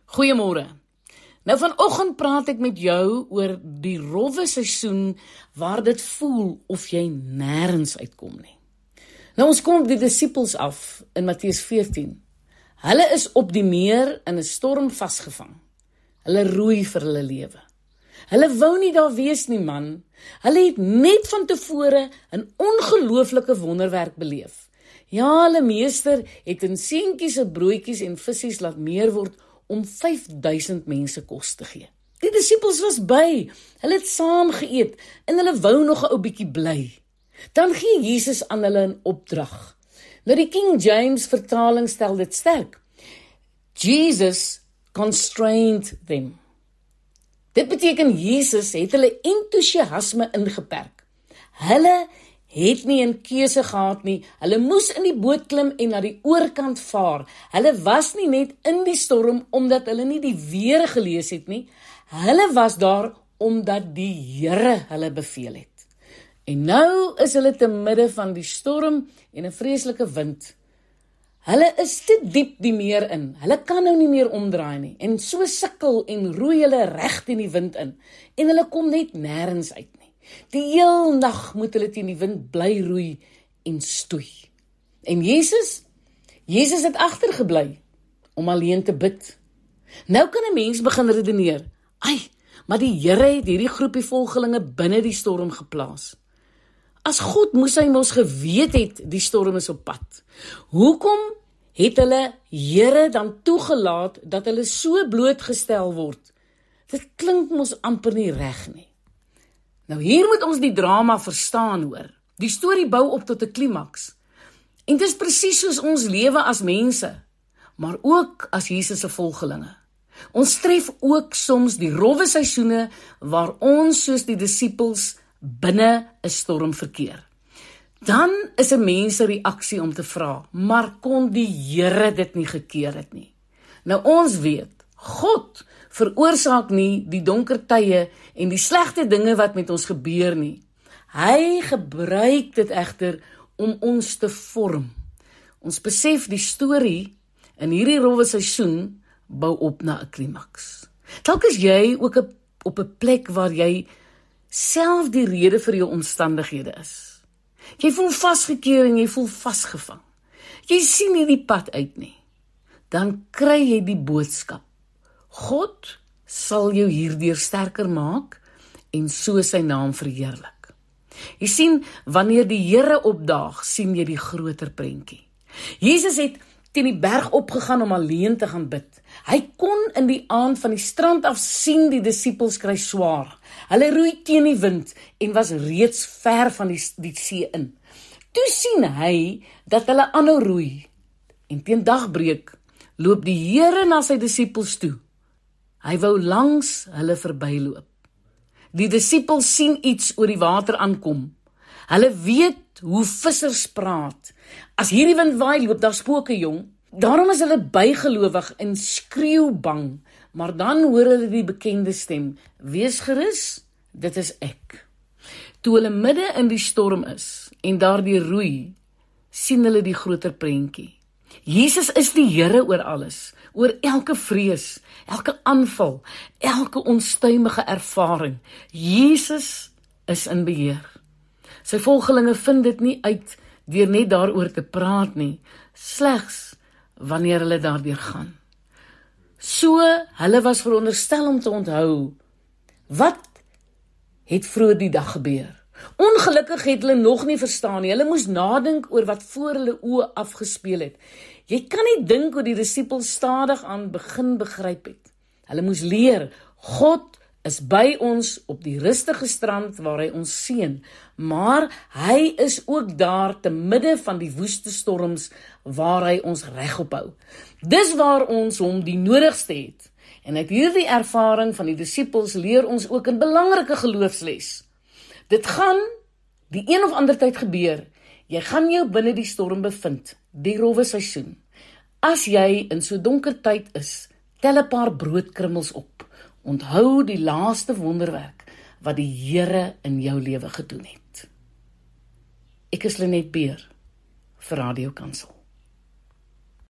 Goeiemôre. Nou vanoggend praat ek met jou oor die rowwe seisoen waar dit voel of jy nêrens uitkom nie. Nou ons kom op die disippels af in Matteus 14. Hulle is op die meer in 'n storm vasgevang. Hulle roei vir hulle lewe. Hulle wou nie daar wees nie, man. Hulle het net van tevore 'n ongelooflike wonderwerk beleef. Ja, hulle meester het in seentjies se broodjies en visse laat meer word om 5000 mense kos te gee. Die disippels was by, hulle het saam geëet en hulle wou nog 'n ou bietjie bly. Dan gee Jesus aan hulle 'n opdrag. Nou die King James vertaling stel dit sterk. Jesus constrained them. Dit beteken Jesus het hulle entoesiasme ingeperk. Hulle het nie 'n keuse gehad nie. Hulle moes in die boot klim en na die oorkant vaar. Hulle was nie net in die storm omdat hulle nie die weer gelees het nie. Hulle was daar omdat die Here hulle beveel het. En nou is hulle te midde van die storm en 'n vreeslike wind. Hulle is te diep die meer in. Hulle kan nou nie meer omdraai nie. En so sukkel en roei hulle reg teen die wind in. En hulle kom net nêrens uit nie. Die heel nag moet hulle teen die wind bly roei en stoei. En Jesus het agtergebly om alleen te bid. Nou kan 'n mens begin redeneer. Maar die Here het hierdie groepie volgelinge binne die storm geplaas. As God moes hy mos geweet het die storm is op pad. Hoekom het hulle Here dan toegelaat dat hulle so blootgestel word? Dit klink mos amper nie reg nie. Nou hier moet ons die drama verstaan, hoor. Die storie bou op tot 'n klimaks. En dit is presies soos ons lewe as mense, maar ook as Jesus se volgelinge. Ons tref ook soms die rowwe seisoene waar ons soos die disippels binne 'n storm verkeer. Dan is 'n mens se reaksie om te vra, maar kon die Here dit nie gekeer het nie? Nou ons weet, God veroorsaak nie die donker tye en die slegte dinge wat met ons gebeur nie. Hy gebruik dit egter om ons te vorm. Ons besef die storie in hierdie rowwe seisoen bou op na 'n klimaks. Dalk is jy ook op 'n plek waar jy self die rede vir jou omstandighede is. Jy voel vasgekeer en jy voel vasgevang. Jy sien nie die pad uit nie. Dan kry jy die boodskap. God sal jou hierdeur sterker maak en so sy naam verheerlik. Jy sien, wanneer die Here opdaag, sien jy die groter prentjie. Jesus het teen die berg opgegaan om alleen te gaan bid. Hy kon in die aand van die strand af sien die disippels kry swaar. Hulle roei teen die wind en was reeds ver van die see in. Toe sien hy dat hulle aanhou roei. En teen dagbreek loop die Here na sy disippels toe. Hy wou langs hulle verbyloop. Die disippels sien iets oor die water aankom. Hulle weet hoe vissers praat. As hierdie wind waai, loop daar spooke, jong. Daarom is hulle bygelowig en skreeu bang. Maar dan hoor hulle die bekende stem. Wees gerus, dit is ek. Toe hulle midde in die storm is en daardie roei, sien hulle die groter prentjie. Jesus is die Here oor alles, oor elke vrees, elke aanval, elke onstuimige ervaring. Jesus is in beheer. Sy volgelinge vind dit nie uit deur net daaroor te praat nie, slegs wanneer hulle daardeur gaan. So, hulle was veronderstel om te onthou, wat het vroeër die dag gebeur? Ongelukkig het hulle nog nie verstaan nie, hulle moes nadink oor wat voor hulle oë afgespeel het. Jy kan nie dink hoe die disippels stadig aan begin begryp het. Hulle moes leer, God is by ons op die rustige strand waar hy ons seën, maar hy is ook daar te midde van die woeste storms waar hy ons regop hou. Dis waar ons hom die nodigste het. En uit hierdie ervaring van die disippels leer ons ook 'n belangrike geloofsles. Dit gaan die een of ander tyd gebeur. Jy gaan jou binne die storm bevind, die rowwe seisoen. As jy in so donker tyd is, tel 'n paar broodkrummels op. Onthou die laaste wonderwerk wat die Here in jou lewe gedoen het. Ek is Lenet Beer vir Radio Kansel.